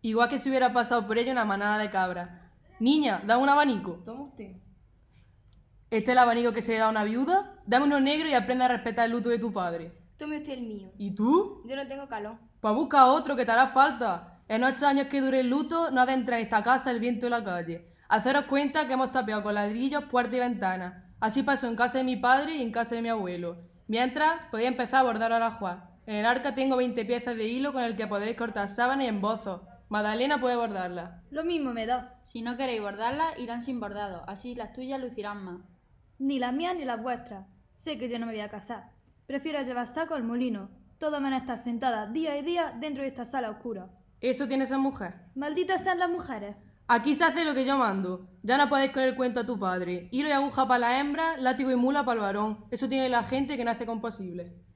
igual que si hubiera pasado por ella una manada de cabras. Niña, dame un abanico. Toma usted. ¿Este es el abanico que se le da a una viuda? Dame uno negro y aprende a respetar el luto de tu padre. Tome usted el mío. ¿Y tú? Yo no tengo calor. Pues busca otro que te hará falta. En 8 años que dure el luto, no ha de entrar en esta casa el viento de la calle. Haceros cuenta que hemos tapeado con ladrillos puertas y ventanas. Así pasó en casa de mi padre y en casa de mi abuelo. Mientras, podía empezar a bordar a la Juan. En el arca tengo 20 piezas de hilo con el que podréis cortar sábanas y embozos. Magdalena puede bordarlas. Lo mismo me da. Si no queréis bordarlas, irán sin bordado, así las tuyas lucirán más. Ni las mías ni las vuestras. Sé que yo no me voy a casar. Prefiero llevar saco al molino. Todo menos estar sentada día y día dentro de esta sala oscura. ¿Eso tiene esa mujer? Malditas sean las mujeres. Aquí se hace lo que yo mando. Ya no podéis creer el cuento a tu padre. Hilo y aguja para la hembra, látigo y mula para el varón. Eso tiene la gente que nace con posible.